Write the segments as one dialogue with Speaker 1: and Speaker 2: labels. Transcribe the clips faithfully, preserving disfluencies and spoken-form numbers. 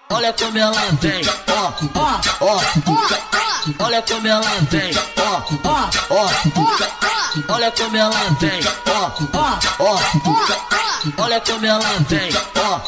Speaker 1: olha como ela vem, ó, ó, ó, olha como ela vem, ó, ó, ó, olha como ela vem, ó, ó, ó, olha como ela vem, ó.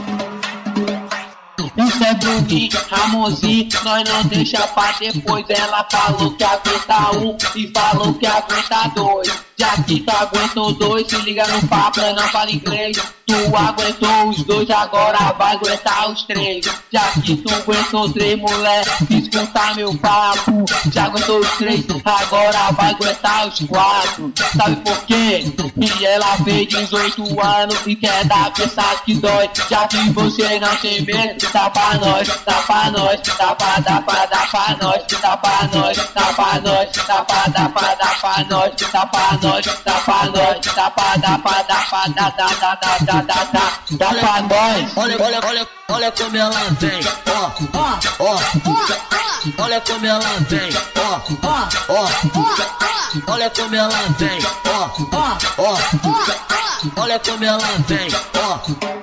Speaker 2: Isso é Bruninho, Ramonzinho, nós não deixa pra depois. Ela falou que aguenta um e falou que aguenta dois. Já que tu aguentou dois, se liga no papo, não fala inglês. Tu aguentou os dois, agora vai aguentar os três. Já que tu aguentou três, moleque, escuta meu papo. Já aguentou os três, agora vai aguentar os quatro. Sabe por quê? E ela fez dezoito anos e quer dar pensar que dói. Já que você não tem medo, dá pra nós, dá pra nós, dá pra, dá pra, dá pra nós, dá pra nós, dá pra nós, dá pra, dá pra, dá pra nós, dá pra nós. Dá pra nós, dá pra, dá pra, dá pra, dá, dá, dá, dá, dá, dá, dá, dá pra nós.
Speaker 1: Olha, olha, olha, olha como ela vem, ó, ó, ó, olha como ela vem, ó, ó, ó, olha como ela vem, ó, ó, ó, olha como ela vem, ó.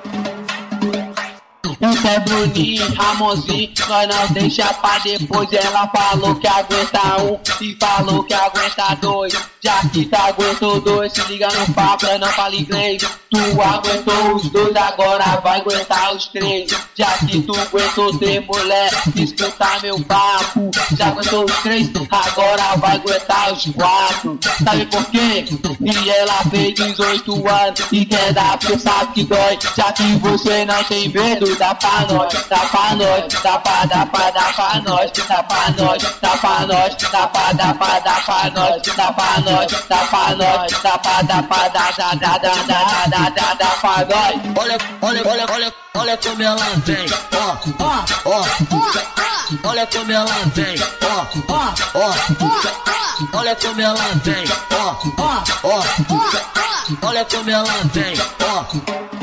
Speaker 2: Isso é Bruninho, Ramonzinho, nós não deixa pra depois. Ela falou que aguenta um e falou que aguenta dois. Já que tu aguentou dois, se liga no papo, não fala inglês. Tu aguentou os dois, agora vai aguentar os três. Já que tu aguentou três, moleque, escuta meu papo. Já aguentou os três, agora vai aguentar os quatro. Sabe por quê? E ela fez dezoito anos e quer dar porque sabe que dói. Já que você não tem medo, dá pra nós, dá pra nós, dá pra, dá pra, dá pra nós, dá pra nós, dá pra nós, dá pra, dá pra, dá pra nós, dá pra nós, dá pra nós, dá pra, dá pra, dá, dá, dá, dá, dá, dá, dá, dá pra nós.
Speaker 1: Olha, olha, olha, olha, olha como ela vem, ó, ó, ó, olha como ela vem, ó, ó, ó, olha como ela vem, ó, ó, ó, olha como ela vem, ó.